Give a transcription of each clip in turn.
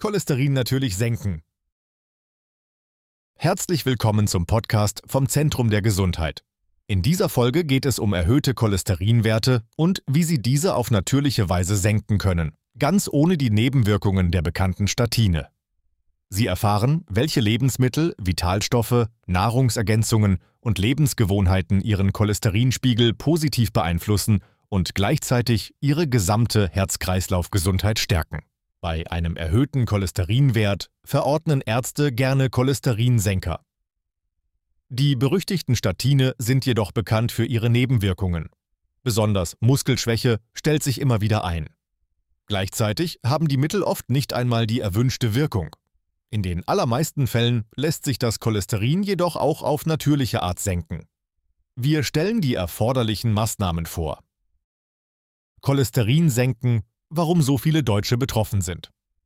Cholesterin natürlich senken. Herzlich willkommen zum Podcast vom Zentrum der Gesundheit. In dieser Folge geht es um erhöhte Cholesterinwerte und wie Sie diese auf natürliche Weise senken können, ganz ohne die Nebenwirkungen der bekannten Statine. Sie erfahren, welche Lebensmittel, Vitalstoffe, Nahrungsergänzungen und Lebensgewohnheiten Ihren Cholesterinspiegel positiv beeinflussen und gleichzeitig Ihre gesamte Herz-Kreislauf-Gesundheit stärken. Bei einem erhöhten Cholesterinwert verordnen Ärzte gerne Cholesterinsenker. Die berüchtigten Statine sind jedoch bekannt für ihre Nebenwirkungen. Besonders Muskelschwäche stellt sich immer wieder ein. Gleichzeitig haben die Mittel oft nicht einmal die erwünschte Wirkung. In den allermeisten Fällen lässt sich das Cholesterin jedoch auch auf natürliche Art senken. Wir stellen die erforderlichen Maßnahmen vor. Cholesterin senken, warum so viele Deutsche betroffen sind.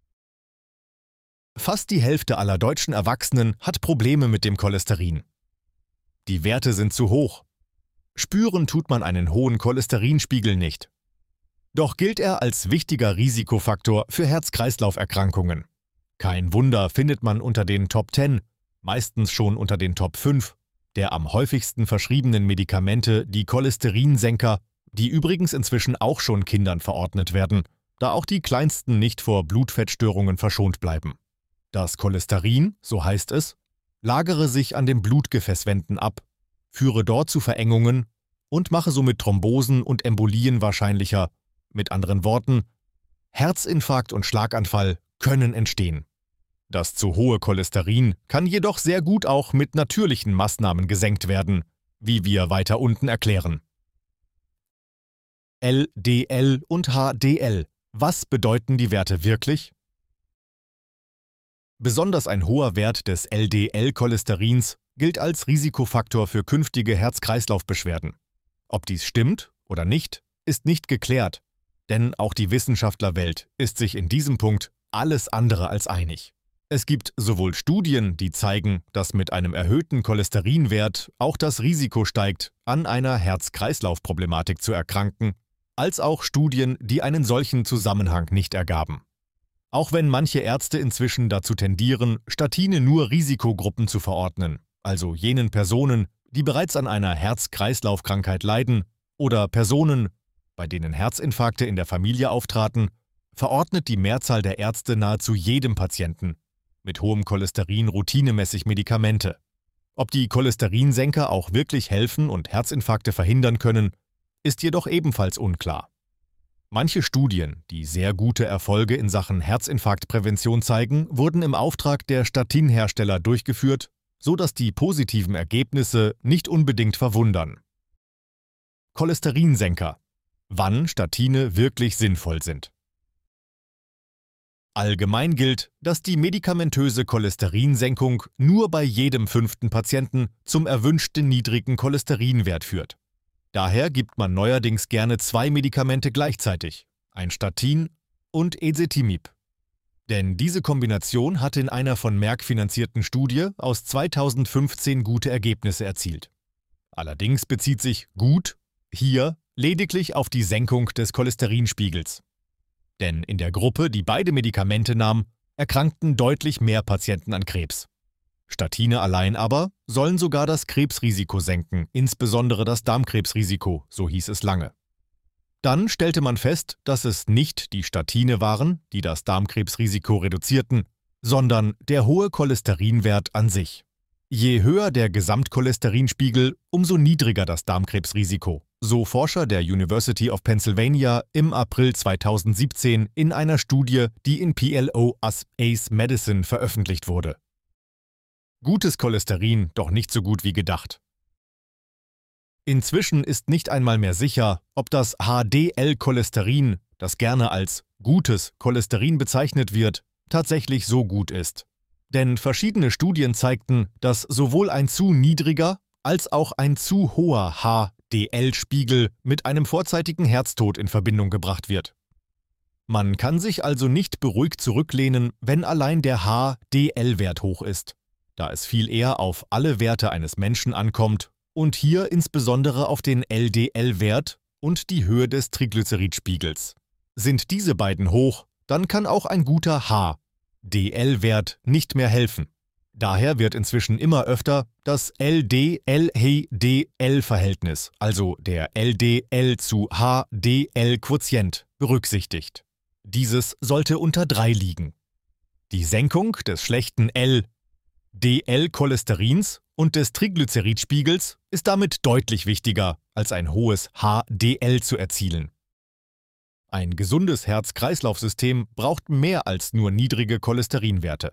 Fast die Hälfte aller deutschen Erwachsenen hat Probleme mit dem Cholesterin. Die Werte sind zu hoch. Spüren tut man einen hohen Cholesterinspiegel nicht. Doch gilt er als wichtiger Risikofaktor für Herz-Kreislauf-Erkrankungen. Kein Wunder findet man unter den Top 10, meistens schon unter den Top 5, der am häufigsten verschriebenen Medikamente die Cholesterinsenker, die übrigens inzwischen auch schon Kindern verordnet werden, da auch die Kleinsten nicht vor Blutfettstörungen verschont bleiben. Das Cholesterin, so heißt es, lagere sich an den Blutgefäßwänden ab, führe dort zu Verengungen und mache somit Thrombosen und Embolien wahrscheinlicher. Mit anderen Worten, Herzinfarkt und Schlaganfall können entstehen. Das zu hohe Cholesterin kann jedoch sehr gut auch mit natürlichen Maßnahmen gesenkt werden, wie wir weiter unten erklären. LDL und HDL. Was bedeuten die Werte wirklich? Besonders ein hoher Wert des LDL-Cholesterins gilt als Risikofaktor für künftige Herz-Kreislauf-Beschwerden. Ob dies stimmt oder nicht, ist nicht geklärt, denn auch die Wissenschaftlerwelt ist sich in diesem Punkt alles andere als einig. Es gibt sowohl Studien, die zeigen, dass mit einem erhöhten Cholesterinwert auch das Risiko steigt, an einer Herz-Kreislauf-Problematik zu erkranken, als auch Studien, die einen solchen Zusammenhang nicht ergaben. Auch wenn manche Ärzte inzwischen dazu tendieren, Statine nur Risikogruppen zu verordnen, also jenen Personen, die bereits an einer Herz-Kreislauf-Krankheit leiden oder Personen, bei denen Herzinfarkte in der Familie auftraten, verordnet die Mehrzahl der Ärzte nahezu jedem Patienten mit hohem Cholesterin routinemäßig Medikamente. Ob die Cholesterinsenker auch wirklich helfen und Herzinfarkte verhindern können, ist jedoch ebenfalls unklar. Manche Studien, die sehr gute Erfolge in Sachen Herzinfarktprävention zeigen, wurden im Auftrag der Statinhersteller durchgeführt, so dass die positiven Ergebnisse nicht unbedingt verwundern. Cholesterinsenker. Wann Statine wirklich sinnvoll sind. Allgemein gilt, dass die medikamentöse Cholesterinsenkung nur bei jedem 5. Patienten zum erwünschten niedrigen Cholesterinwert führt. Daher gibt man neuerdings gerne 2 Medikamente gleichzeitig, ein Statin und Ezetimibe. Denn diese Kombination hat in einer von Merck finanzierten Studie aus 2015 gute Ergebnisse erzielt. Allerdings bezieht sich gut hier lediglich auf die Senkung des Cholesterinspiegels. Denn in der Gruppe, die beide Medikamente nahm, erkrankten deutlich mehr Patienten an Krebs. Statine allein aber sollen sogar das Krebsrisiko senken, insbesondere das Darmkrebsrisiko, so hieß es lange. Dann stellte man fest, dass es nicht die Statine waren, die das Darmkrebsrisiko reduzierten, sondern der hohe Cholesterinwert an sich. Je höher der Gesamtcholesterinspiegel, umso niedriger das Darmkrebsrisiko, so Forscher der University of Pennsylvania im April 2017 in einer Studie, die in PLOS Medicine veröffentlicht wurde. Gutes Cholesterin, doch nicht so gut wie gedacht. Inzwischen ist nicht einmal mehr sicher, ob das HDL-Cholesterin, das gerne als gutes Cholesterin bezeichnet wird, tatsächlich so gut ist. Denn verschiedene Studien zeigten, dass sowohl ein zu niedriger als auch ein zu hoher HDL-Spiegel mit einem vorzeitigen Herztod in Verbindung gebracht wird. Man kann sich also nicht beruhigt zurücklehnen, wenn allein der HDL-Wert hoch ist, da es viel eher auf alle Werte eines Menschen ankommt und hier insbesondere auf den LDL-Wert und die Höhe des Triglyceridspiegels. Sind diese beiden hoch, dann kann auch ein guter HDL-Wert nicht mehr helfen. Daher wird inzwischen immer öfter das LDL-HDL-Verhältnis, also der LDL zu HDL-Quotient, berücksichtigt. Dieses sollte unter 3 liegen. Die Senkung des schlechten LDL-Cholesterins und des Triglyceridspiegels ist damit deutlich wichtiger, als ein hohes HDL zu erzielen. Ein gesundes Herz-Kreislauf-System braucht mehr als nur niedrige Cholesterinwerte.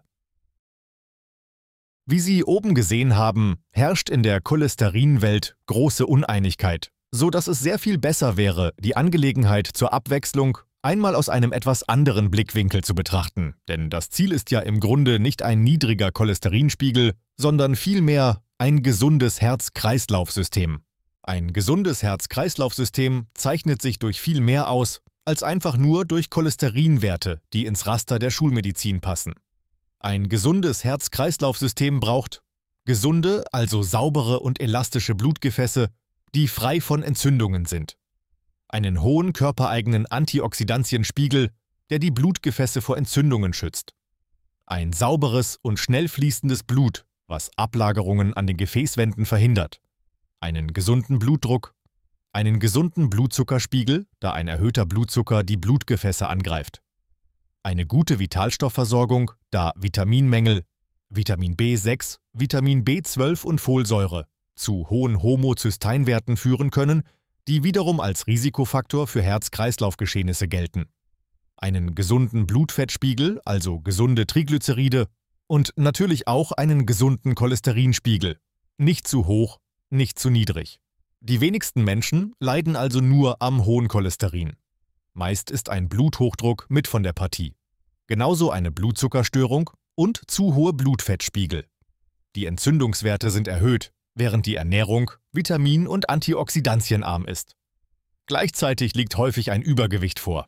Wie Sie oben gesehen haben, herrscht in der Cholesterinwelt große Uneinigkeit, so dass es sehr viel besser wäre, die Angelegenheit zur Abwechslung einmal aus einem etwas anderen Blickwinkel zu betrachten. Denn das Ziel ist ja im Grunde nicht ein niedriger Cholesterinspiegel, sondern vielmehr ein gesundes Herz-Kreislauf-System. Ein gesundes Herz-Kreislauf-System zeichnet sich durch viel mehr aus, als einfach nur durch Cholesterinwerte, die ins Raster der Schulmedizin passen. Ein gesundes Herz-Kreislauf-System braucht gesunde, also saubere und elastische Blutgefäße, die frei von Entzündungen sind. Einen hohen körpereigenen Antioxidantienspiegel, der die Blutgefäße vor Entzündungen schützt. Ein sauberes und schnell fließendes Blut, was Ablagerungen an den Gefäßwänden verhindert. Einen gesunden Blutdruck, einen gesunden Blutzuckerspiegel, da ein erhöhter Blutzucker die Blutgefäße angreift. Eine gute Vitalstoffversorgung, da Vitaminmängel, Vitamin B6, Vitamin B12 und Folsäure zu hohen Homozysteinwerten führen können, die wiederum als Risikofaktor für Herz-Kreislauf-Geschehnisse gelten. Einen gesunden Blutfettspiegel, also gesunde Triglyceride, und natürlich auch einen gesunden Cholesterinspiegel. Nicht zu hoch, nicht zu niedrig. Die wenigsten Menschen leiden also nur am hohen Cholesterin. Meist ist ein Bluthochdruck mit von der Partie. Genauso eine Blutzuckerstörung und zu hohe Blutfettspiegel. Die Entzündungswerte sind erhöht, während die Ernährung vitamin- und antioxidantienarm ist. Gleichzeitig liegt häufig ein Übergewicht vor.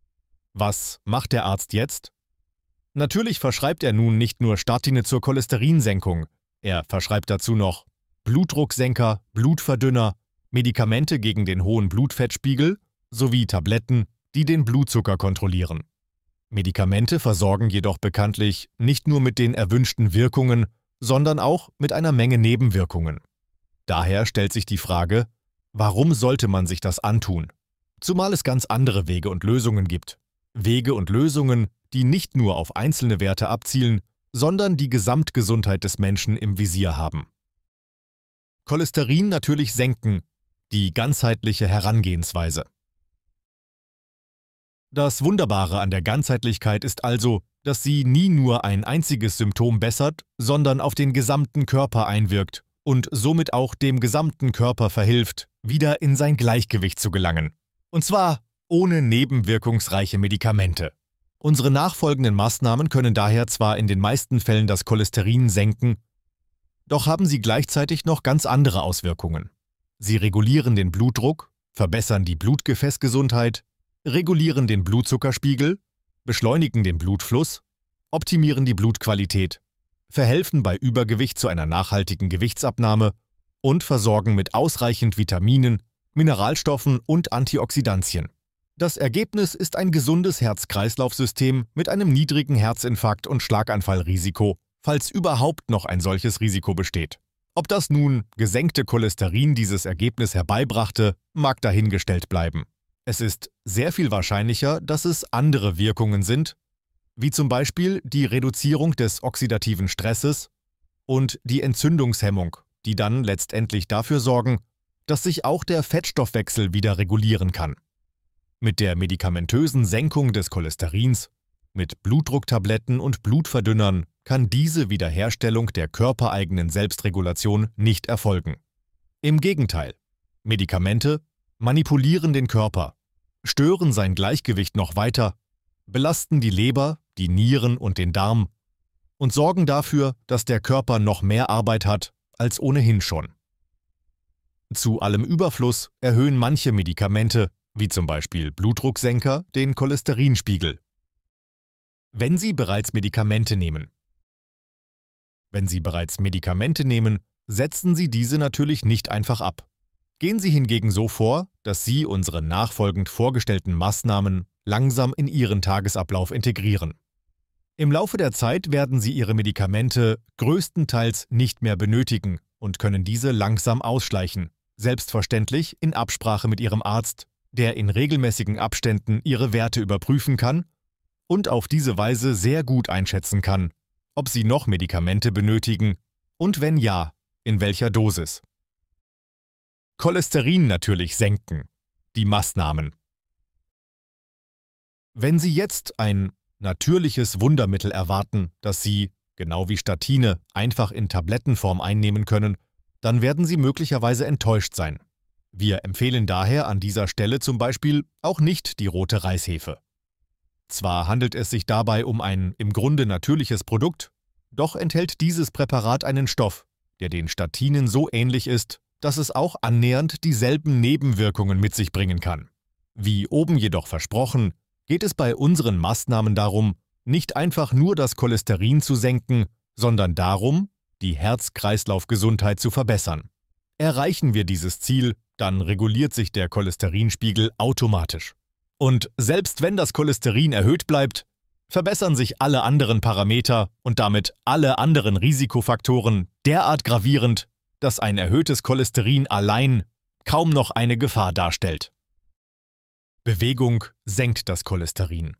Was macht der Arzt jetzt? Natürlich verschreibt er nun nicht nur Statine zur Cholesterinsenkung, er verschreibt dazu noch Blutdrucksenker, Blutverdünner, Medikamente gegen den hohen Blutfettspiegel sowie Tabletten, die den Blutzucker kontrollieren. Medikamente versorgen jedoch bekanntlich nicht nur mit den erwünschten Wirkungen, sondern auch mit einer Menge Nebenwirkungen. Daher stellt sich die Frage, warum sollte man sich das antun? Zumal es ganz andere Wege und Lösungen gibt. Wege und Lösungen, die nicht nur auf einzelne Werte abzielen, sondern die Gesamtgesundheit des Menschen im Visier haben. Cholesterin natürlich senken, die ganzheitliche Herangehensweise. Das Wunderbare an der Ganzheitlichkeit ist also, dass sie nie nur ein einziges Symptom bessert, sondern auf den gesamten Körper einwirkt und somit auch dem gesamten Körper verhilft, wieder in sein Gleichgewicht zu gelangen. Und zwar ohne nebenwirkungsreiche Medikamente. Unsere nachfolgenden Maßnahmen können daher zwar in den meisten Fällen das Cholesterin senken, doch haben sie gleichzeitig noch ganz andere Auswirkungen. Sie regulieren den Blutdruck, verbessern die Blutgefäßgesundheit, regulieren den Blutzuckerspiegel, beschleunigen den Blutfluss, optimieren die Blutqualität, verhelfen bei Übergewicht zu einer nachhaltigen Gewichtsabnahme und versorgen mit ausreichend Vitaminen, Mineralstoffen und Antioxidantien. Das Ergebnis ist ein gesundes Herz-Kreislauf-System mit einem niedrigen Herzinfarkt- und Schlaganfallrisiko, falls überhaupt noch ein solches Risiko besteht. Ob das nun gesenkte Cholesterin dieses Ergebnis herbeibrachte, mag dahingestellt bleiben. Es ist sehr viel wahrscheinlicher, dass es andere Wirkungen sind, wie zum Beispiel die Reduzierung des oxidativen Stresses und die Entzündungshemmung, die dann letztendlich dafür sorgen, dass sich auch der Fettstoffwechsel wieder regulieren kann. Mit der medikamentösen Senkung des Cholesterins, mit Blutdrucktabletten und Blutverdünnern kann diese Wiederherstellung der körpereigenen Selbstregulation nicht erfolgen. Im Gegenteil, Medikamente manipulieren den Körper, stören sein Gleichgewicht noch weiter, belasten die Leber, die Nieren und den Darm und sorgen dafür, dass der Körper noch mehr Arbeit hat als ohnehin schon. Zu allem Überfluss erhöhen manche Medikamente, wie zum Beispiel Blutdrucksenker, den Cholesterinspiegel. Wenn Sie bereits Medikamente nehmen, setzen Sie diese natürlich nicht einfach ab. Gehen Sie hingegen so vor, dass Sie unsere nachfolgend vorgestellten Maßnahmen langsam in Ihren Tagesablauf integrieren. Im Laufe der Zeit werden Sie Ihre Medikamente größtenteils nicht mehr benötigen und können diese langsam ausschleichen, selbstverständlich in Absprache mit Ihrem Arzt, der in regelmäßigen Abständen Ihre Werte überprüfen kann und auf diese Weise sehr gut einschätzen kann, ob Sie noch Medikamente benötigen und wenn ja, in welcher Dosis. Cholesterin natürlich senken. Die Maßnahmen. Wenn Sie jetzt ein natürliches Wundermittel erwarten, das Sie, genau wie Statine, einfach in Tablettenform einnehmen können, dann werden Sie möglicherweise enttäuscht sein. Wir empfehlen daher an dieser Stelle zum Beispiel auch nicht die rote Reishefe. Zwar handelt es sich dabei um ein im Grunde natürliches Produkt, doch enthält dieses Präparat einen Stoff, der den Statinen so ähnlich ist, dass es auch annähernd dieselben Nebenwirkungen mit sich bringen kann. Wie oben jedoch versprochen, geht es bei unseren Maßnahmen darum, nicht einfach nur das Cholesterin zu senken, sondern darum, die Herz-Kreislauf-Gesundheit zu verbessern. Erreichen wir dieses Ziel, dann reguliert sich der Cholesterinspiegel automatisch. Und selbst wenn das Cholesterin erhöht bleibt, verbessern sich alle anderen Parameter und damit alle anderen Risikofaktoren derart gravierend, dass ein erhöhtes Cholesterin allein kaum noch eine Gefahr darstellt. Bewegung senkt das Cholesterin.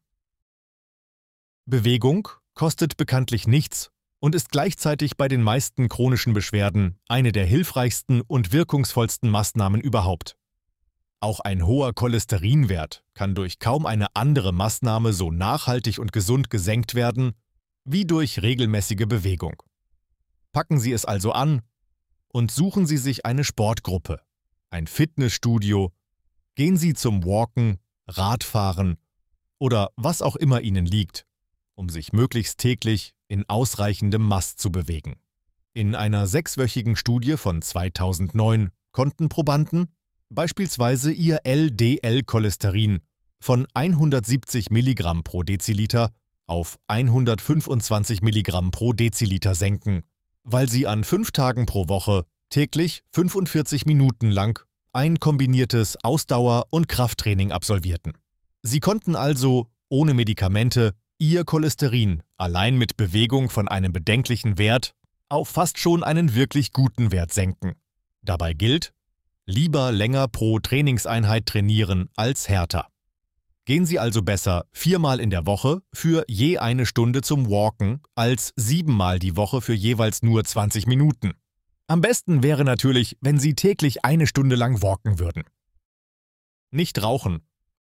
Bewegung kostet bekanntlich nichts und ist gleichzeitig bei den meisten chronischen Beschwerden eine der hilfreichsten und wirkungsvollsten Maßnahmen überhaupt. Auch ein hoher Cholesterinwert kann durch kaum eine andere Maßnahme so nachhaltig und gesund gesenkt werden wie durch regelmäßige Bewegung. Packen Sie es also an und suchen Sie sich eine Sportgruppe, ein Fitnessstudio, gehen Sie zum Walken, Radfahren oder was auch immer Ihnen liegt, um sich möglichst täglich in ausreichendem Maß zu bewegen. In einer 6-wöchigen Studie von 2009 konnten Probanden beispielsweise ihr LDL-Cholesterin von 170 Milligramm pro Deziliter auf 125 Milligramm pro Deziliter senken, weil sie an 5 Tagen pro Woche täglich 45 Minuten lang ein kombiniertes Ausdauer- und Krafttraining absolvierten. Sie konnten also ohne Medikamente ihr Cholesterin allein mit Bewegung von einem bedenklichen Wert auf fast schon einen wirklich guten Wert senken. Dabei gilt: lieber länger pro Trainingseinheit trainieren als härter. Gehen Sie also besser 4-mal in der Woche für je 1 Stunde zum Walken als 7-mal die Woche für jeweils nur 20 Minuten. Am besten wäre natürlich, wenn Sie täglich 1 Stunde lang walken würden. Nicht rauchen.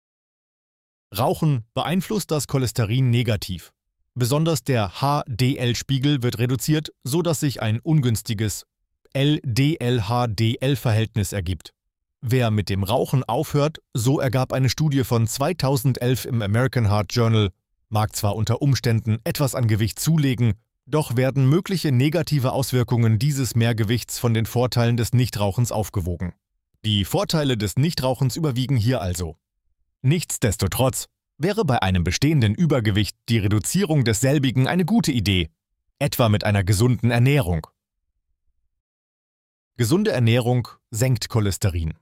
Rauchen beeinflusst das Cholesterin negativ. Besonders der HDL-Spiegel wird reduziert, sodass sich ein ungünstiges LDL-HDL-Verhältnis ergibt. Wer mit dem Rauchen aufhört, so ergab eine Studie von 2011 im American Heart Journal, mag zwar unter Umständen etwas an Gewicht zulegen, doch werden mögliche negative Auswirkungen dieses Mehrgewichts von den Vorteilen des Nichtrauchens aufgewogen. Die Vorteile des Nichtrauchens überwiegen hier also. Nichtsdestotrotz wäre bei einem bestehenden Übergewicht die Reduzierung desselbigen eine gute Idee, etwa mit einer gesunden Ernährung. Gesunde Ernährung senkt Cholesterin.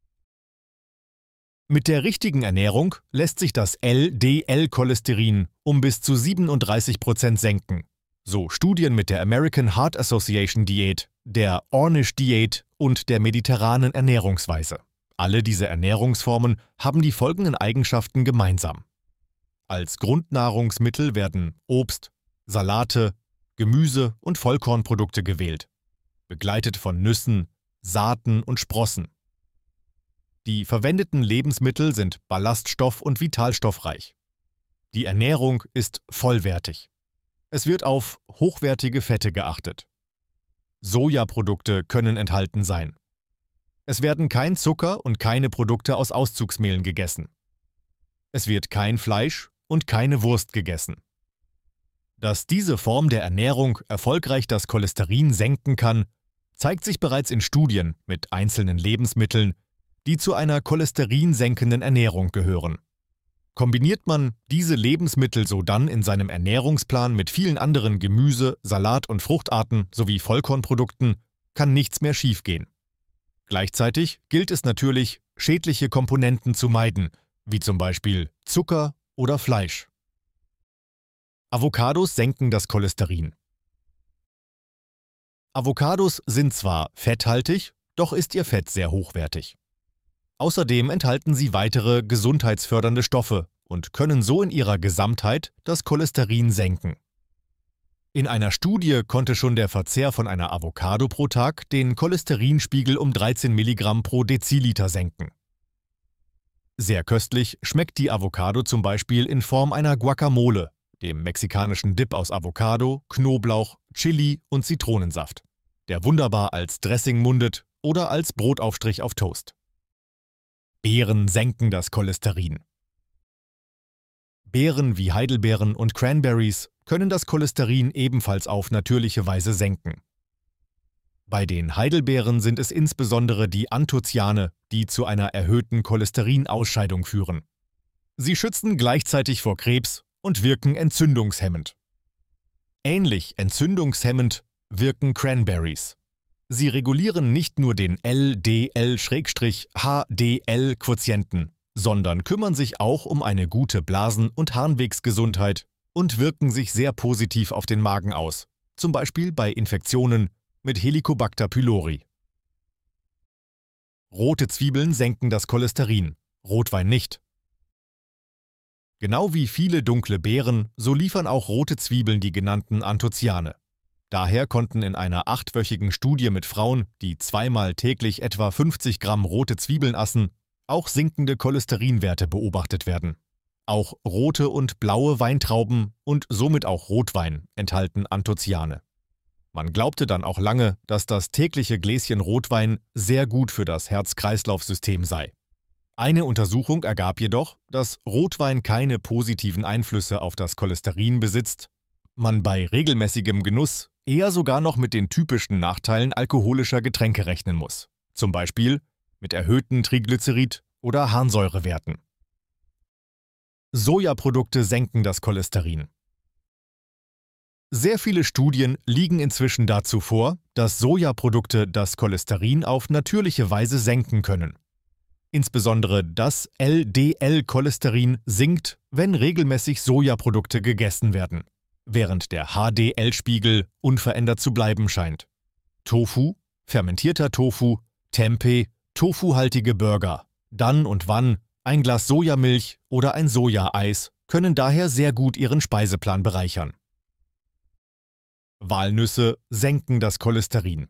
Mit der richtigen Ernährung lässt sich das LDL-Cholesterin um bis zu 37% senken. So Studien mit der American Heart Association Diät, der Ornish Diät und der mediterranen Ernährungsweise. Alle diese Ernährungsformen haben die folgenden Eigenschaften gemeinsam. Als Grundnahrungsmittel werden Obst, Salate, Gemüse und Vollkornprodukte gewählt, begleitet von Nüssen, Saaten und Sprossen. Die verwendeten Lebensmittel sind ballaststoff- und vitalstoffreich. Die Ernährung ist vollwertig. Es wird auf hochwertige Fette geachtet. Sojaprodukte können enthalten sein. Es werden kein Zucker und keine Produkte aus Auszugsmehlen gegessen. Es wird kein Fleisch und keine Wurst gegessen. Dass diese Form der Ernährung erfolgreich das Cholesterin senken kann, zeigt sich bereits in Studien mit einzelnen Lebensmitteln, die zu einer cholesterinsenkenden Ernährung gehören. Kombiniert man diese Lebensmittel sodann in seinem Ernährungsplan mit vielen anderen Gemüse-, Salat- und Fruchtarten sowie Vollkornprodukten, kann nichts mehr schiefgehen. Gleichzeitig gilt es natürlich, schädliche Komponenten zu meiden, wie zum Beispiel Zucker oder Fleisch. Avocados senken das Cholesterin. Avocados sind zwar fetthaltig, doch ist ihr Fett sehr hochwertig. Außerdem enthalten sie weitere gesundheitsfördernde Stoffe und können so in ihrer Gesamtheit das Cholesterin senken. In einer Studie konnte schon der Verzehr von einer Avocado pro Tag den Cholesterinspiegel um 13 Milligramm pro Deziliter senken. Sehr köstlich schmeckt die Avocado zum Beispiel in Form einer Guacamole, dem mexikanischen Dip aus Avocado, Knoblauch, Chili und Zitronensaft, der wunderbar als Dressing mundet oder als Brotaufstrich auf Toast. Beeren senken das Cholesterin. Beeren wie Heidelbeeren und Cranberries können das Cholesterin ebenfalls auf natürliche Weise senken. Bei den Heidelbeeren sind es insbesondere die Anthocyane, die zu einer erhöhten Cholesterinausscheidung führen. Sie schützen gleichzeitig vor Krebs und wirken entzündungshemmend. Ähnlich entzündungshemmend wirken Cranberries. Sie regulieren nicht nur den LDL-HDL-Quotienten, sondern kümmern sich auch um eine gute Blasen- und Harnwegsgesundheit und wirken sich sehr positiv auf den Magen aus, zum Beispiel bei Infektionen mit Helicobacter pylori. Rote Zwiebeln senken das Cholesterin, Rotwein nicht. Genau wie viele dunkle Beeren, so liefern auch rote Zwiebeln die genannten Anthocyane. Daher konnten in einer 8-wöchigen Studie mit Frauen, die zweimal täglich etwa 50 Gramm rote Zwiebeln aßen, auch sinkende Cholesterinwerte beobachtet werden. Auch rote und blaue Weintrauben und somit auch Rotwein enthalten Anthocyane. Man glaubte dann auch lange, dass das tägliche Gläschen Rotwein sehr gut für das Herz-Kreislauf-System sei. Eine Untersuchung ergab jedoch, dass Rotwein keine positiven Einflüsse auf das Cholesterin besitzt, man bei regelmäßigem Genuss eher sogar noch mit den typischen Nachteilen alkoholischer Getränke rechnen muss, zum Beispiel mit erhöhten Triglycerid- oder Harnsäurewerten. Sojaprodukte senken das Cholesterin. Sehr viele Studien liegen inzwischen dazu vor, dass Sojaprodukte das Cholesterin auf natürliche Weise senken können. Insbesondere das LDL-Cholesterin sinkt, wenn regelmäßig Sojaprodukte gegessen werden, während der HDL-Spiegel unverändert zu bleiben scheint. Tofu, fermentierter Tofu, Tempeh, tofuhaltige Burger, dann und wann ein Glas Sojamilch oder ein Sojaeis können daher sehr gut Ihren Speiseplan bereichern. Walnüsse senken das Cholesterin.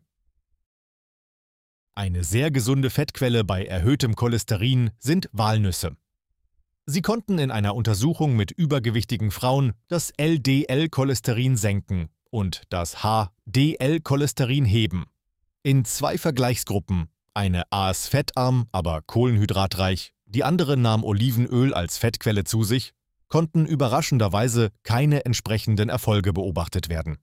Eine sehr gesunde Fettquelle bei erhöhtem Cholesterin sind Walnüsse. Sie konnten in einer Untersuchung mit übergewichtigen Frauen das LDL-Cholesterin senken und das HDL-Cholesterin heben. In 2 Vergleichsgruppen, eine aß fettarm, aber kohlenhydratreich, die andere nahm Olivenöl als Fettquelle zu sich, konnten überraschenderweise keine entsprechenden Erfolge beobachtet werden.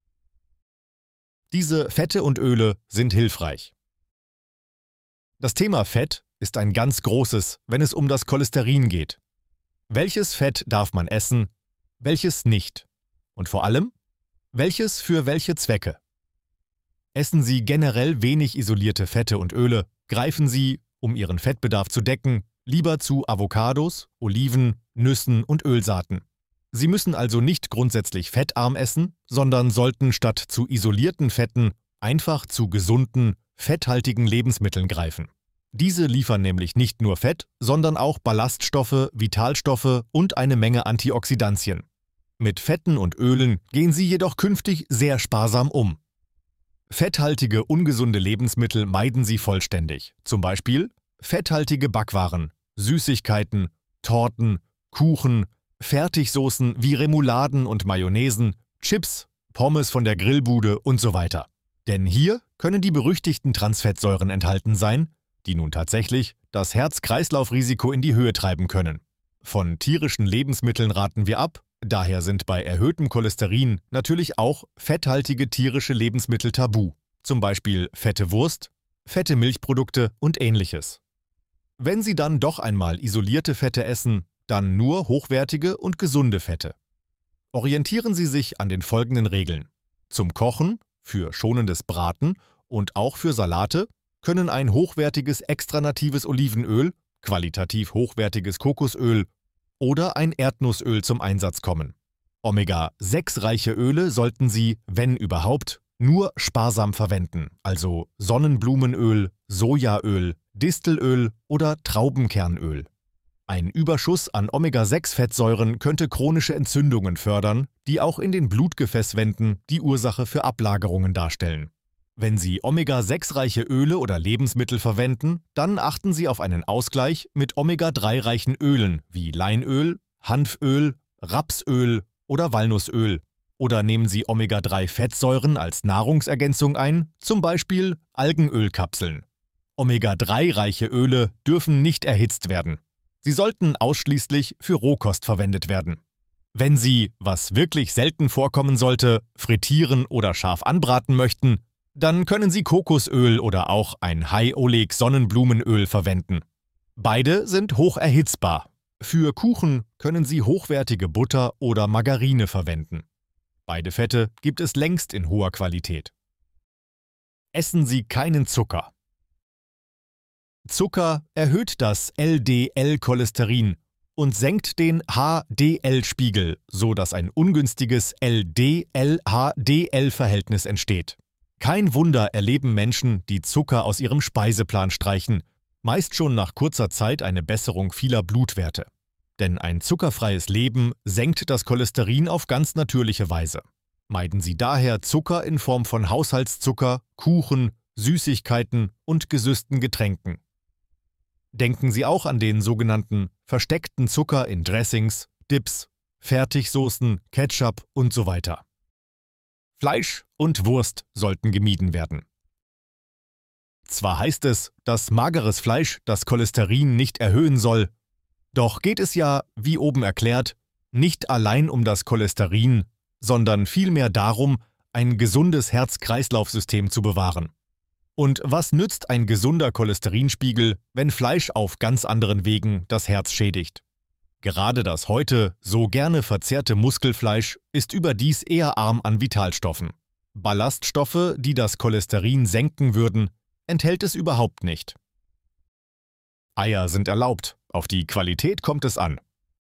Diese Fette und Öle sind hilfreich. Das Thema Fett ist ein ganz großes, wenn es um das Cholesterin geht. Welches Fett darf man essen, welches nicht? Und vor allem, welches für welche Zwecke? Essen Sie generell wenig isolierte Fette und Öle, greifen Sie, um Ihren Fettbedarf zu decken, lieber zu Avocados, Oliven, Nüssen und Ölsaaten. Sie müssen also nicht grundsätzlich fettarm essen, sondern sollten statt zu isolierten Fetten einfach zu gesunden, fetthaltigen Lebensmitteln greifen. Diese liefern nämlich nicht nur Fett, sondern auch Ballaststoffe, Vitalstoffe und eine Menge Antioxidantien. Mit Fetten und Ölen gehen Sie jedoch künftig sehr sparsam um. Fetthaltige, ungesunde Lebensmittel meiden Sie vollständig, zum Beispiel fetthaltige Backwaren, Süßigkeiten, Torten, Kuchen, Fertigsoßen wie Remouladen und Mayonnaisen, Chips, Pommes von der Grillbude und so weiter. Denn hier können die berüchtigten Transfettsäuren enthalten sein, die nun tatsächlich das Herz-Kreislauf-Risiko in die Höhe treiben können. Von tierischen Lebensmitteln raten wir ab, daher sind bei erhöhtem Cholesterin natürlich auch fetthaltige tierische Lebensmittel tabu, zum Beispiel fette Wurst, fette Milchprodukte und ähnliches. Wenn Sie dann doch einmal isolierte Fette essen, dann nur hochwertige und gesunde Fette. Orientieren Sie sich an den folgenden Regeln. Zum Kochen, für schonendes Braten und auch für Salate können ein hochwertiges extranatives Olivenöl, qualitativ hochwertiges Kokosöl oder ein Erdnussöl zum Einsatz kommen. Omega-6-reiche Öle sollten Sie, wenn überhaupt, nur sparsam verwenden, also Sonnenblumenöl, Sojaöl, Distelöl oder Traubenkernöl. Ein Überschuss an Omega-6-Fettsäuren könnte chronische Entzündungen fördern, die auch in den Blutgefäßwänden die Ursache für Ablagerungen darstellen. Wenn Sie Omega-6-reiche Öle oder Lebensmittel verwenden, dann achten Sie auf einen Ausgleich mit Omega-3-reichen Ölen wie Leinöl, Hanföl, Rapsöl oder Walnussöl. Oder nehmen Sie Omega-3-Fettsäuren als Nahrungsergänzung ein, zum Beispiel Algenölkapseln. Omega-3-reiche Öle dürfen nicht erhitzt werden. Sie sollten ausschließlich für Rohkost verwendet werden. Wenn Sie, was wirklich selten vorkommen sollte, frittieren oder scharf anbraten möchten, dann können Sie Kokosöl oder auch ein High-Oleic-Sonnenblumenöl verwenden. Beide sind hoch erhitzbar. Für Kuchen können Sie hochwertige Butter oder Margarine verwenden. Beide Fette gibt es längst in hoher Qualität. Essen Sie keinen Zucker. Zucker erhöht das LDL-Cholesterin und senkt den HDL-Spiegel, so dass ein ungünstiges LDL-HDL-Verhältnis entsteht. Kein Wunder erleben Menschen, die Zucker aus ihrem Speiseplan streichen, meist schon nach kurzer Zeit eine Besserung vieler Blutwerte. Denn ein zuckerfreies Leben senkt das Cholesterin auf ganz natürliche Weise. Meiden Sie daher Zucker in Form von Haushaltszucker, Kuchen, Süßigkeiten und gesüßten Getränken. Denken Sie auch an den sogenannten versteckten Zucker in Dressings, Dips, Fertigsoßen, Ketchup und so weiter. Fleisch und Wurst sollten gemieden werden. Zwar heißt es, dass mageres Fleisch das Cholesterin nicht erhöhen soll, doch geht es ja, wie oben erklärt, nicht allein um das Cholesterin, sondern vielmehr darum, ein gesundes Herz-Kreislauf-System zu bewahren. Und was nützt ein gesunder Cholesterinspiegel, wenn Fleisch auf ganz anderen Wegen das Herz schädigt? Gerade das heute so gerne verzehrte Muskelfleisch ist überdies eher arm an Vitalstoffen. Ballaststoffe, die das Cholesterin senken würden, enthält es überhaupt nicht. Eier sind erlaubt, auf die Qualität kommt es an.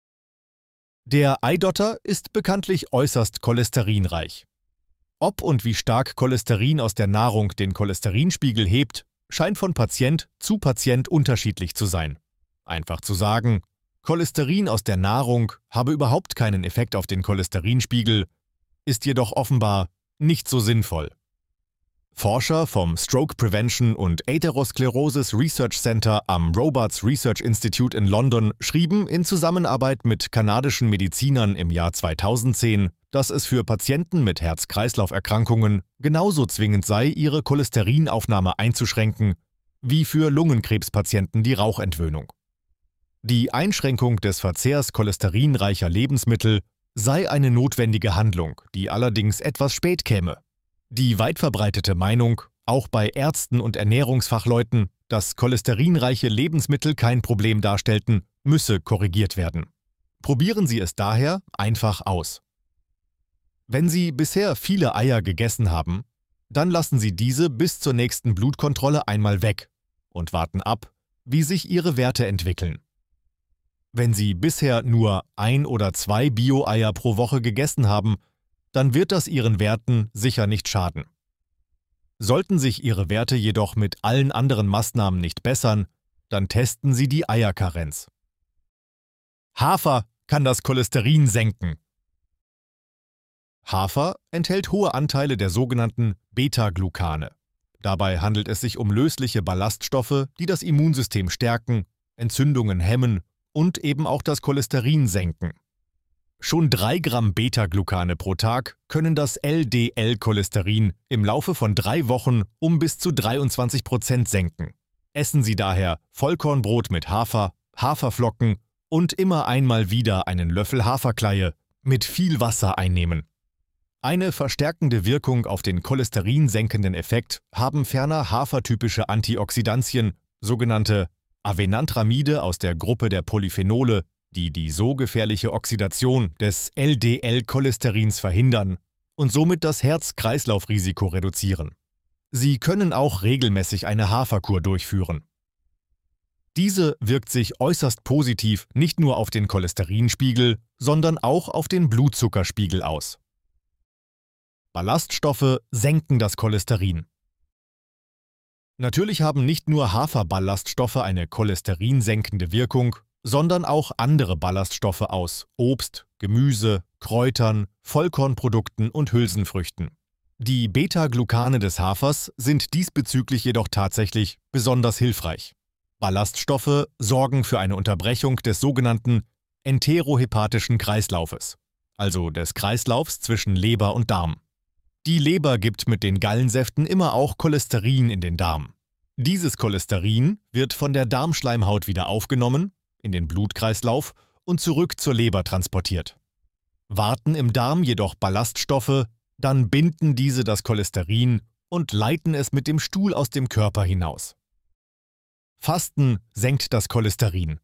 Der Eidotter ist bekanntlich äußerst cholesterinreich. Ob und wie stark Cholesterin aus der Nahrung den Cholesterinspiegel hebt, scheint von Patient zu Patient unterschiedlich zu sein. Einfach zu sagen, Cholesterin aus der Nahrung habe überhaupt keinen Effekt auf den Cholesterinspiegel, ist jedoch offenbar nicht so sinnvoll. Forscher vom Stroke Prevention und Atherosklerosis Research Center am Robarts Research Institute in London schrieben in Zusammenarbeit mit kanadischen Medizinern im Jahr 2010, dass es für Patienten mit Herz-Kreislauf-Erkrankungen genauso zwingend sei, ihre Cholesterinaufnahme einzuschränken, wie für Lungenkrebspatienten die Rauchentwöhnung. Die Einschränkung des Verzehrs cholesterinreicher Lebensmittel sei eine notwendige Handlung, die allerdings etwas spät käme. Die weit verbreitete Meinung, auch bei Ärzten und Ernährungsfachleuten, dass cholesterinreiche Lebensmittel kein Problem darstellten, müsse korrigiert werden. Probieren Sie es daher einfach aus. Wenn Sie bisher viele Eier gegessen haben, dann lassen Sie diese bis zur nächsten Blutkontrolle einmal weg und warten ab, wie sich Ihre Werte entwickeln. Wenn Sie bisher nur 1 oder 2 Bio-Eier pro Woche gegessen haben, dann wird das Ihren Werten sicher nicht schaden. Sollten sich Ihre Werte jedoch mit allen anderen Maßnahmen nicht bessern, dann testen Sie die Eierkarenz. Hafer kann das Cholesterin senken. Hafer enthält hohe Anteile der sogenannten Beta-Glucane. Dabei handelt es sich um lösliche Ballaststoffe, die das Immunsystem stärken, Entzündungen hemmen und eben auch das Cholesterin senken. Schon 3 Gramm Beta-Glucane pro Tag können das LDL-Cholesterin im Laufe von 3 Wochen um bis zu 23% senken. Essen Sie daher Vollkornbrot mit Hafer, Haferflocken und immer einmal wieder einen Löffel Haferkleie mit viel Wasser einnehmen. Eine verstärkende Wirkung auf den cholesterinsenkenden Effekt haben ferner hafertypische Antioxidantien, sogenannte Avenantramide aus der Gruppe der Polyphenole, die die so gefährliche Oxidation des LDL-Cholesterins verhindern und somit das Herz-Kreislauf-Risiko reduzieren. Sie können auch regelmäßig eine Haferkur durchführen. Diese wirkt sich äußerst positiv nicht nur auf den Cholesterinspiegel, sondern auch auf den Blutzuckerspiegel aus. Ballaststoffe senken das Cholesterin. Natürlich haben nicht nur Haferballaststoffe eine cholesterinsenkende Wirkung, sondern auch andere Ballaststoffe aus Obst, Gemüse, Kräutern, Vollkornprodukten und Hülsenfrüchten. Die Beta-Glucane des Hafers sind diesbezüglich jedoch tatsächlich besonders hilfreich. Ballaststoffe sorgen für eine Unterbrechung des sogenannten enterohepatischen Kreislaufes, also des Kreislaufs zwischen Leber und Darm. Die Leber gibt mit den Gallensäften immer auch Cholesterin in den Darm. Dieses Cholesterin wird von der Darmschleimhaut wieder aufgenommen, in den Blutkreislauf und zurück zur Leber transportiert. Warten im Darm jedoch Ballaststoffe, dann binden diese das Cholesterin und leiten es mit dem Stuhl aus dem Körper hinaus. Fasten senkt das Cholesterin.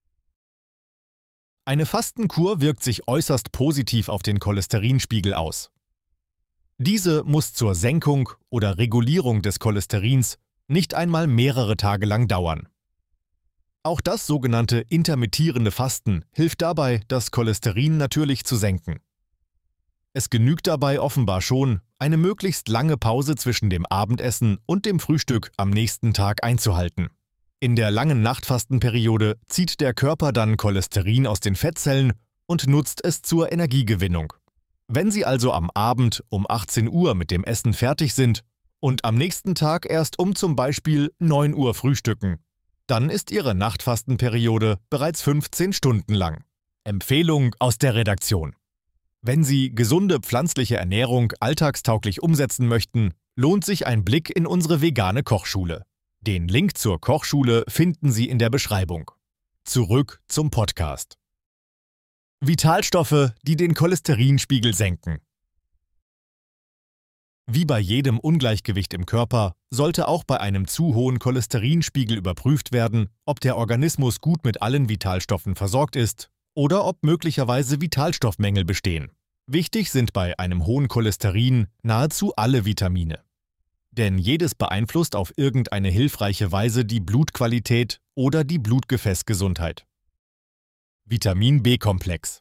Eine Fastenkur wirkt sich äußerst positiv auf den Cholesterinspiegel aus. Diese muss zur Senkung oder Regulierung des Cholesterins nicht einmal mehrere Tage lang dauern. Auch das sogenannte intermittierende Fasten hilft dabei, das Cholesterin natürlich zu senken. Es genügt dabei offenbar schon, eine möglichst lange Pause zwischen dem Abendessen und dem Frühstück am nächsten Tag einzuhalten. In der langen Nachtfastenperiode zieht der Körper dann Cholesterin aus den Fettzellen und nutzt es zur Energiegewinnung. Wenn Sie also am Abend um 18 Uhr mit dem Essen fertig sind und am nächsten Tag erst um zum Beispiel 9 Uhr frühstücken, dann ist Ihre Nachtfastenperiode bereits 15 Stunden lang. Empfehlung aus der Redaktion: Wenn Sie gesunde pflanzliche Ernährung alltagstauglich umsetzen möchten, lohnt sich ein Blick in unsere vegane Kochschule. Den Link zur Kochschule finden Sie in der Beschreibung. Zurück zum Podcast. Vitalstoffe, die den Cholesterinspiegel senken. Wie bei jedem Ungleichgewicht im Körper sollte auch bei einem zu hohen Cholesterinspiegel überprüft werden, ob der Organismus gut mit allen Vitalstoffen versorgt ist oder ob möglicherweise Vitalstoffmängel bestehen. Wichtig sind bei einem hohen Cholesterin nahezu alle Vitamine. Denn jedes beeinflusst auf irgendeine hilfreiche Weise die Blutqualität oder die Blutgefäßgesundheit. Vitamin B-Komplex.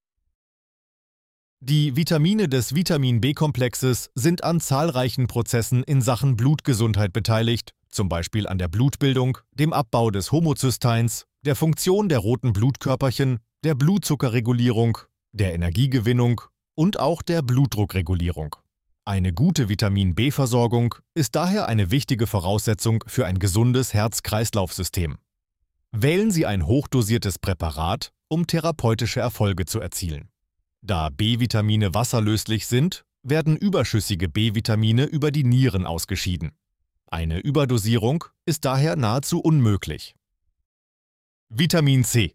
Die Vitamine des Vitamin B-Komplexes sind an zahlreichen Prozessen in Sachen Blutgesundheit beteiligt, zum Beispiel an der Blutbildung, dem Abbau des Homozysteins, der Funktion der roten Blutkörperchen, der Blutzuckerregulierung, der Energiegewinnung und auch der Blutdruckregulierung. Eine gute Vitamin-B-Versorgung ist daher eine wichtige Voraussetzung für ein gesundes Herz-Kreislauf-System. Wählen Sie ein hochdosiertes Präparat, um therapeutische Erfolge zu erzielen. Da B-Vitamine wasserlöslich sind, werden überschüssige B-Vitamine über die Nieren ausgeschieden. Eine Überdosierung ist daher nahezu unmöglich. Vitamin C.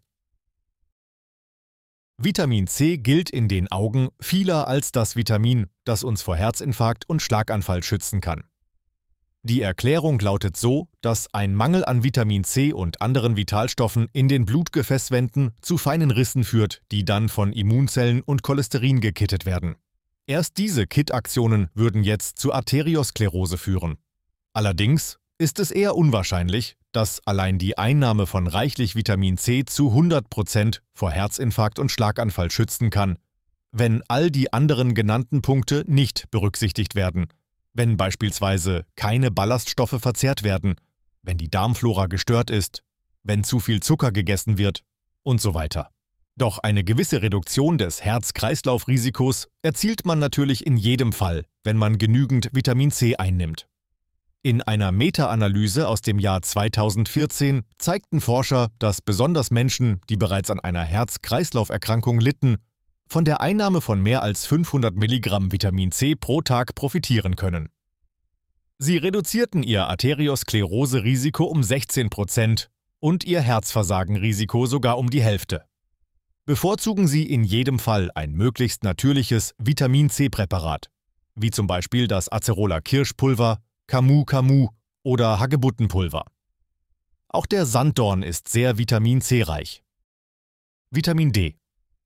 Vitamin C gilt in den Augen vieler als das Vitamin, das uns vor Herzinfarkt und Schlaganfall schützen kann. Die Erklärung lautet so, dass ein Mangel an Vitamin C und anderen Vitalstoffen in den Blutgefäßwänden zu feinen Rissen führt, die dann von Immunzellen und Cholesterin gekittet werden. Erst diese Kittaktionen würden jetzt zu Arteriosklerose führen. Allerdings ist es eher unwahrscheinlich, dass allein die Einnahme von reichlich Vitamin C zu 100% vor Herzinfarkt und Schlaganfall schützen kann, wenn all die anderen genannten Punkte nicht berücksichtigt werden. Wenn beispielsweise keine Ballaststoffe verzehrt werden, wenn die Darmflora gestört ist, wenn zu viel Zucker gegessen wird und so weiter. Doch eine gewisse Reduktion des Herz-Kreislauf-Risikos erzielt man natürlich in jedem Fall, wenn man genügend Vitamin C einnimmt. In einer Meta-Analyse aus dem Jahr 2014 zeigten Forscher, dass besonders Menschen, die bereits an einer Herz-Kreislauf-Erkrankung litten, von der Einnahme von mehr als 500 Milligramm Vitamin C pro Tag profitieren können. Sie reduzierten ihr Arteriosklerose-Risiko um 16% und ihr Herzversagen-Risiko sogar um die Hälfte. Bevorzugen Sie in jedem Fall ein möglichst natürliches Vitamin-C-Präparat, wie zum Beispiel das Acerola-Kirschpulver, Camu-Camu oder Hagebuttenpulver. Auch der Sanddorn ist sehr Vitamin C-reich. Vitamin D.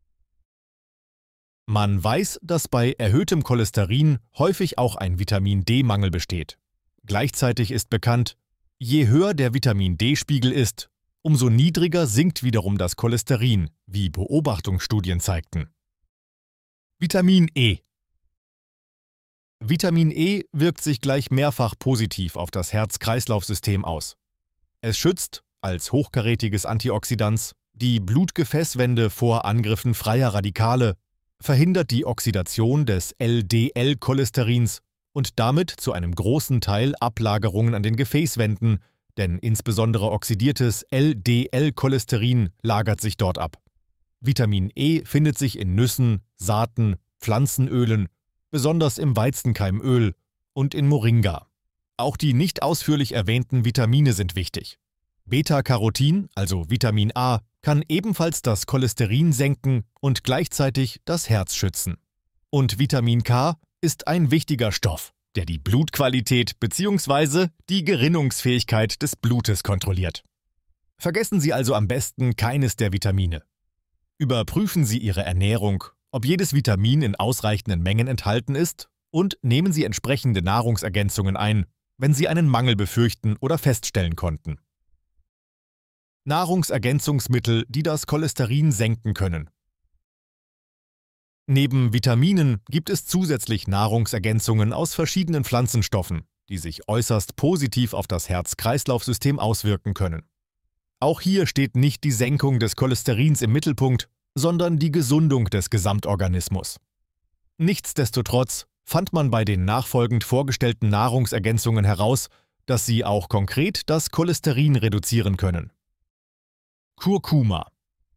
Man weiß, dass bei erhöhtem Cholesterin häufig auch ein Vitamin-D-Mangel besteht. Gleichzeitig ist bekannt, je höher der Vitamin-D-Spiegel ist, umso niedriger sinkt wiederum das Cholesterin, wie Beobachtungsstudien zeigten. Vitamin E. Vitamin E wirkt sich gleich mehrfach positiv auf das Herz-Kreislauf-System aus. Es schützt, als hochkarätiges Antioxidans, die Blutgefäßwände vor Angriffen freier Radikale, verhindert die Oxidation des LDL-Cholesterins und damit zu einem großen Teil Ablagerungen an den Gefäßwänden, denn insbesondere oxidiertes LDL-Cholesterin lagert sich dort ab. Vitamin E findet sich in Nüssen, Saaten, Pflanzenölen, besonders im Weizenkeimöl und in Moringa. Auch die nicht ausführlich erwähnten Vitamine sind wichtig. Beta-Carotin, also Vitamin A, kann ebenfalls das Cholesterin senken und gleichzeitig das Herz schützen. Und Vitamin K ist ein wichtiger Stoff, der die Blutqualität bzw. die Gerinnungsfähigkeit des Blutes kontrolliert. Vergessen Sie also am besten keines der Vitamine. Überprüfen Sie Ihre Ernährung, ob jedes Vitamin in ausreichenden Mengen enthalten ist, und nehmen Sie entsprechende Nahrungsergänzungen ein, wenn Sie einen Mangel befürchten oder feststellen konnten. Nahrungsergänzungsmittel, die das Cholesterin senken können. Neben Vitaminen gibt es zusätzlich Nahrungsergänzungen aus verschiedenen Pflanzenstoffen, die sich äußerst positiv auf das Herz-Kreislauf-System auswirken können. Auch hier steht nicht die Senkung des Cholesterins im Mittelpunkt, sondern die Gesundung des Gesamtorganismus. Nichtsdestotrotz fand man bei den nachfolgend vorgestellten Nahrungsergänzungen heraus, dass sie auch konkret das Cholesterin reduzieren können. Kurkuma.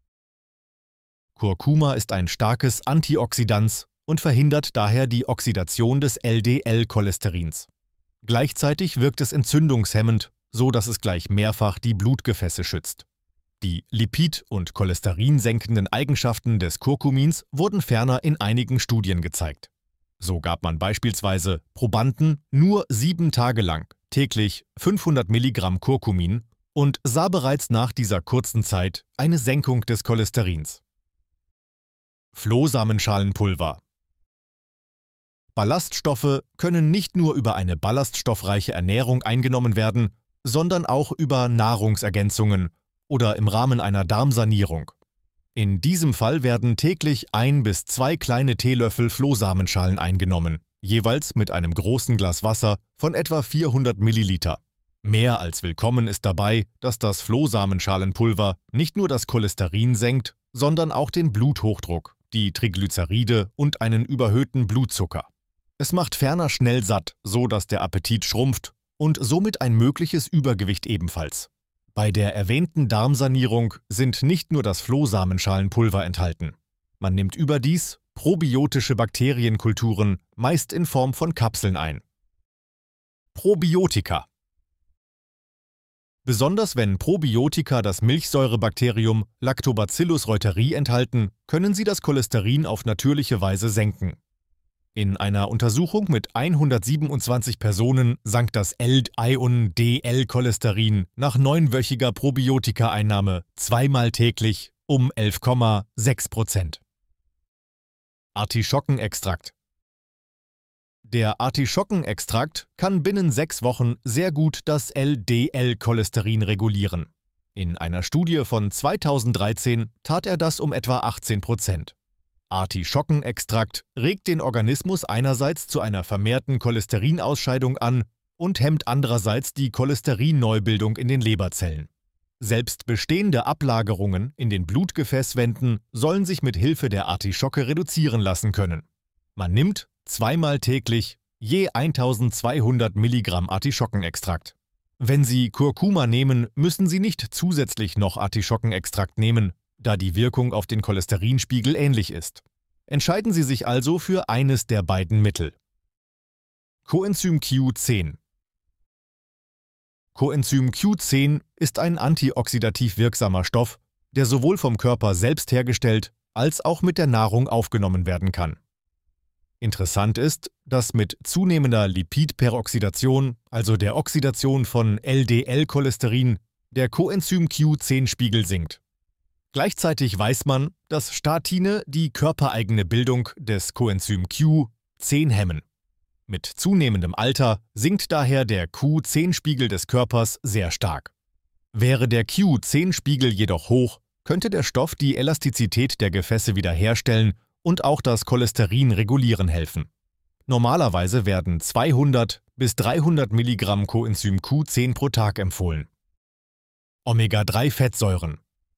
Kurkuma ist ein starkes Antioxidans und verhindert daher die Oxidation des LDL-Cholesterins. Gleichzeitig wirkt es entzündungshemmend, so dass es gleich mehrfach die Blutgefäße schützt. Die lipid- und cholesterinsenkenden Eigenschaften des Kurkumins wurden ferner in einigen Studien gezeigt. So gab man beispielsweise Probanden nur 7 Tage lang täglich 500 Milligramm Kurkumin und sah bereits nach dieser kurzen Zeit eine Senkung des Cholesterins. Flohsamenschalenpulver. Ballaststoffe können nicht nur über eine ballaststoffreiche Ernährung eingenommen werden, sondern auch über Nahrungsergänzungen oder im Rahmen einer Darmsanierung. In diesem Fall werden täglich 1 bis 2 kleine Teelöffel Flohsamenschalen eingenommen, jeweils mit einem großen Glas Wasser von etwa 400 Milliliter. Mehr als willkommen ist dabei, dass das Flohsamenschalenpulver nicht nur das Cholesterin senkt, sondern auch den Bluthochdruck, die Triglyceride und einen überhöhten Blutzucker. Es macht ferner schnell satt, so dass der Appetit schrumpft und somit ein mögliches Übergewicht ebenfalls. Bei der erwähnten Darmsanierung sind nicht nur das Flohsamenschalenpulver enthalten. Man nimmt überdies probiotische Bakterienkulturen meist in Form von Kapseln ein. Probiotika. Besonders wenn Probiotika das Milchsäurebakterium Lactobacillus reuteri enthalten, können sie das Cholesterin auf natürliche Weise senken. In einer Untersuchung mit 127 Personen sank das LDL-Cholesterin nach 9-wöchiger Probiotika-Einnahme zweimal täglich um 11,6%. Artischockenextrakt. Der Artischockenextrakt kann binnen 6 Wochen sehr gut das LDL-Cholesterin regulieren. In einer Studie von 2013 tat er das um etwa 18%. Artischockenextrakt regt den Organismus einerseits zu einer vermehrten Cholesterinausscheidung an und hemmt andererseits die Cholesterinneubildung in den Leberzellen. Selbst bestehende Ablagerungen in den Blutgefäßwänden sollen sich mit Hilfe der Artischocke reduzieren lassen können. Man nimmt zweimal täglich je 1200 Milligramm Artischockenextrakt. Wenn Sie Kurkuma nehmen, müssen Sie nicht zusätzlich noch Artischockenextrakt nehmen, da die Wirkung auf den Cholesterinspiegel ähnlich ist. Entscheiden Sie sich also für eines der beiden Mittel. Coenzym Q10. Coenzym Q10 ist ein antioxidativ wirksamer Stoff, der sowohl vom Körper selbst hergestellt als auch mit der Nahrung aufgenommen werden kann. Interessant ist, dass mit zunehmender Lipidperoxidation, also der Oxidation von LDL-Cholesterin, der Coenzym Q10-Spiegel sinkt. Gleichzeitig weiß man, dass Statine die körpereigene Bildung des Coenzym Q10 hemmen. Mit zunehmendem Alter sinkt daher der Q10-Spiegel des Körpers sehr stark. Wäre der Q10-Spiegel jedoch hoch, könnte der Stoff die Elastizität der Gefäße wiederherstellen und auch das Cholesterin regulieren helfen. Normalerweise werden 200 bis 300 Milligramm Coenzym Q10 pro Tag empfohlen. Omega-3-Fettsäuren.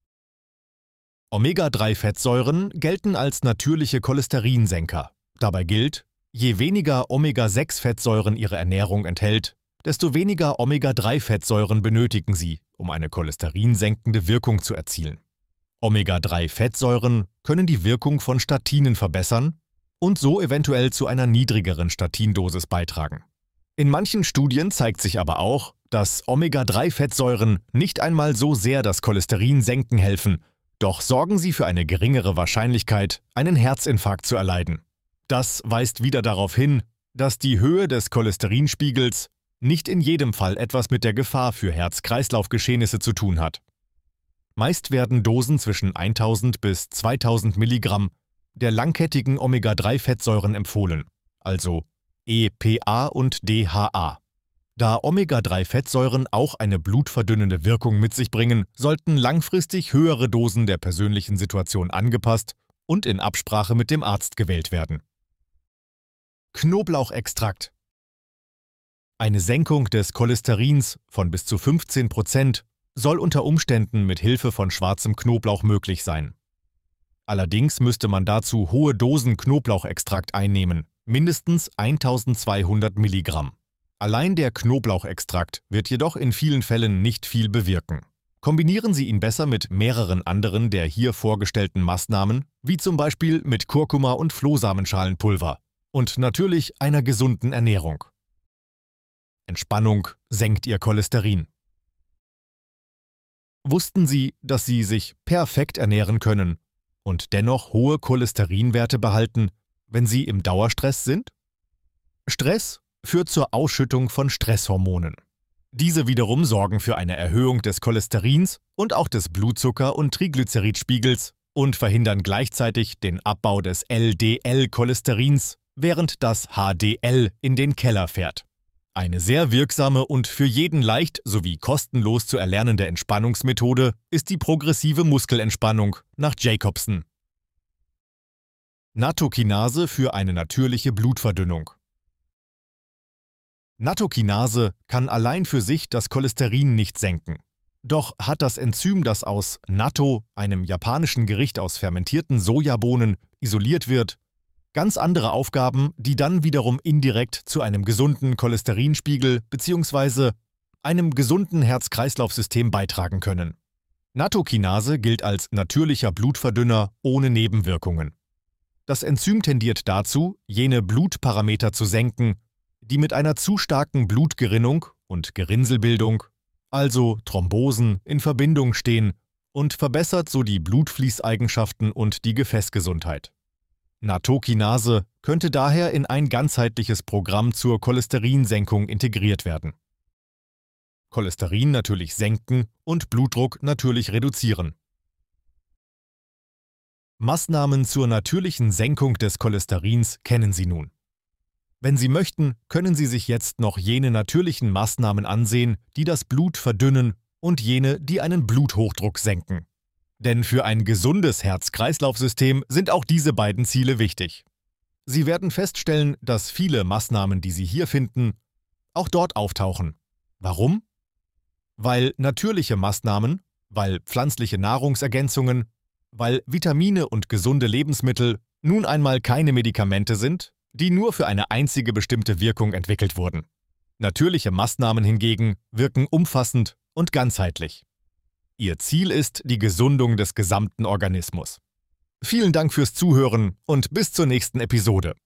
Omega-3-Fettsäuren gelten als natürliche Cholesterinsenker. Dabei gilt, je weniger Omega-6-Fettsäuren Ihre Ernährung enthält, desto weniger Omega-3-Fettsäuren benötigen Sie, um eine cholesterinsenkende Wirkung zu erzielen. Omega-3-Fettsäuren können die Wirkung von Statinen verbessern und so eventuell zu einer niedrigeren Statindosis beitragen. In manchen Studien zeigt sich aber auch, dass Omega-3-Fettsäuren nicht einmal so sehr das Cholesterin senken helfen, doch sorgen sie für eine geringere Wahrscheinlichkeit, einen Herzinfarkt zu erleiden. Das weist wieder darauf hin, dass die Höhe des Cholesterinspiegels nicht in jedem Fall etwas mit der Gefahr für Herz-Kreislauf-Geschehnisse zu tun hat. Meist werden Dosen zwischen 1000 bis 2000 Milligramm der langkettigen Omega-3-Fettsäuren empfohlen, also EPA und DHA. Da Omega-3-Fettsäuren auch eine blutverdünnende Wirkung mit sich bringen, sollten langfristig höhere Dosen der persönlichen Situation angepasst und in Absprache mit dem Arzt gewählt werden. Knoblauchextrakt. Eine Senkung des Cholesterins von bis zu 15% soll unter Umständen mit Hilfe von schwarzem Knoblauch möglich sein. Allerdings müsste man dazu hohe Dosen Knoblauchextrakt einnehmen, mindestens 1200 Milligramm. Allein der Knoblauchextrakt wird jedoch in vielen Fällen nicht viel bewirken. Kombinieren Sie ihn besser mit mehreren anderen der hier vorgestellten Maßnahmen, wie zum Beispiel mit Kurkuma und Flohsamenschalenpulver und natürlich einer gesunden Ernährung. Entspannung senkt Ihr Cholesterin. Wussten Sie, dass Sie sich perfekt ernähren können und dennoch hohe Cholesterinwerte behalten, wenn Sie im Dauerstress sind? Stress führt zur Ausschüttung von Stresshormonen. Diese wiederum sorgen für eine Erhöhung des Cholesterins und auch des Blutzucker- und Triglyceridspiegels und verhindern gleichzeitig den Abbau des LDL-Cholesterins, während das HDL in den Keller fährt. Eine sehr wirksame und für jeden leicht sowie kostenlos zu erlernende Entspannungsmethode ist die progressive Muskelentspannung nach Jacobson. Nattokinase für eine natürliche Blutverdünnung. Nattokinase kann allein für sich das Cholesterin nicht senken. Doch hat das Enzym, das aus Natto, einem japanischen Gericht aus fermentierten Sojabohnen, isoliert wird, ganz andere Aufgaben, die dann wiederum indirekt zu einem gesunden Cholesterinspiegel bzw. einem gesunden Herz-Kreislauf-System beitragen können. Nattokinase gilt als natürlicher Blutverdünner ohne Nebenwirkungen. Das Enzym tendiert dazu, jene Blutparameter zu senken, die mit einer zu starken Blutgerinnung und Gerinnselbildung, also Thrombosen, in Verbindung stehen und verbessert so die Blutfließeigenschaften und die Gefäßgesundheit. Nattokinase könnte daher in ein ganzheitliches Programm zur Cholesterinsenkung integriert werden. Cholesterin natürlich senken und Blutdruck natürlich reduzieren. Maßnahmen zur natürlichen Senkung des Cholesterins kennen Sie nun. Wenn Sie möchten, können Sie sich jetzt noch jene natürlichen Maßnahmen ansehen, die das Blut verdünnen und jene, die einen Bluthochdruck senken. Denn für ein gesundes Herz-Kreislauf-System sind auch diese beiden Ziele wichtig. Sie werden feststellen, dass viele Maßnahmen, die Sie hier finden, auch dort auftauchen. Warum? Weil natürliche Maßnahmen, weil pflanzliche Nahrungsergänzungen, weil Vitamine und gesunde Lebensmittel nun einmal keine Medikamente sind, die nur für eine einzige bestimmte Wirkung entwickelt wurden. Natürliche Maßnahmen hingegen wirken umfassend und ganzheitlich. Ihr Ziel ist die Gesundung des gesamten Organismus. Vielen Dank fürs Zuhören und bis zur nächsten Episode.